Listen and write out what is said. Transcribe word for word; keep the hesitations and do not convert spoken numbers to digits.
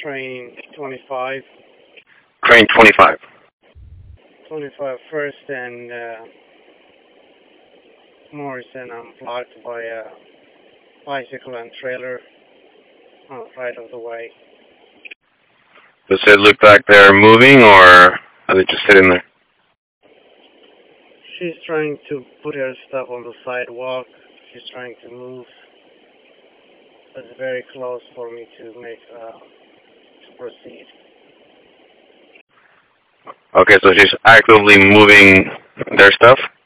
train twenty-five. Train twenty-five. twenty-five first and uh, Morrison. I'm blocked by a bicycle and trailer on the right of the way. Does it look like they're moving, or are they just sitting there? She's trying to put her stuff on the sidewalk. She's trying to move. It's very close for me to make uh, to proceed. Okay, so she's actively moving their stuff?